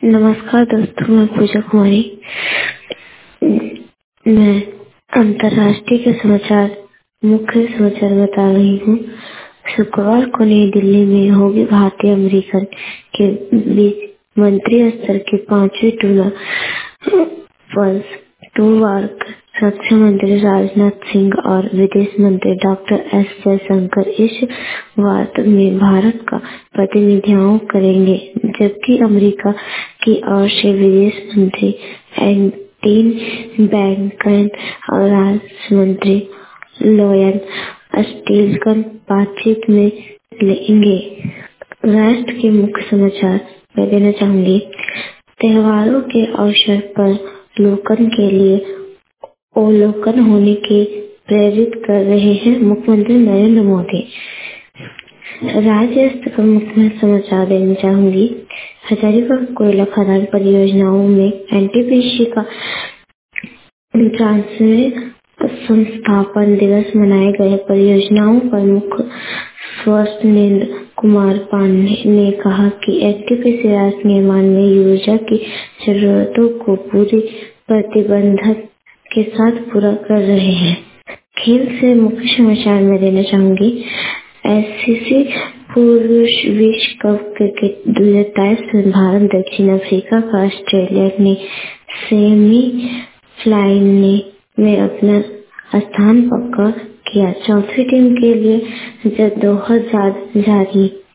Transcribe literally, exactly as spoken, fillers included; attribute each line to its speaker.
Speaker 1: नमस्कार दोस्तों, मैं पूजा कुमारी। मैं अंतर्राष्ट्रीय के समाचार मुख्य समाचार बता रही हूँ। शुक्रवार को नई दिल्ली में होगी भारतीय अमेरिकन के बीच मंत्री स्तर की पांचवी टूना पल्स टू वार्ता। रक्षा मंत्री राजनाथ सिंह और विदेश मंत्री डॉक्टर एस जयशंकर इस वार्ता में भारत का प्रतिनिधित्व करेंगे, जबकि अमेरिका की ओर से विदेश मंत्री एंटनी ब्लिंकन और राष्ट्र मंत्री लॉयड ऑस्टिन बातचीत में लेंगे। राष्ट्र के मुख्य समाचार मैं देना चाहूंगी। त्योहारों के अवसर पर लोगों के लिए अवलोकन होने के प्रेरित कर रहे हैं मुख्यमंत्री नरेंद्र मोदी। राज्य स्तर पर मुख्य समाचार देना चाहूंगी। हजारीबाग कोयला खदान परियोजनाओं में एनटीपीसी का उनचासवें संस्थापन दिवस मनाए गए। परियोजनाओं पर मुख्य स्वास्थ्य नील कुमार पांडे ने कहा कि एनटीपीसी राष्ट्र निर्माण में ऊर्जा की जरूरतों को पूरी प्रतिबद्धता के साथ पूरा कर रहे हैं। खेल से मुख्य समाचार में देना चाहूंगी। आईसीसी पुरुष विश्व कप क्रिकेट दो हजार तेईस में भारत दक्षिण अफ्रीका का ऑस्ट्रेलिया ने सेमीफाइनल में अपना स्थान पक्का किया। चौथी टीम के लिए जद्दोजहद जारी।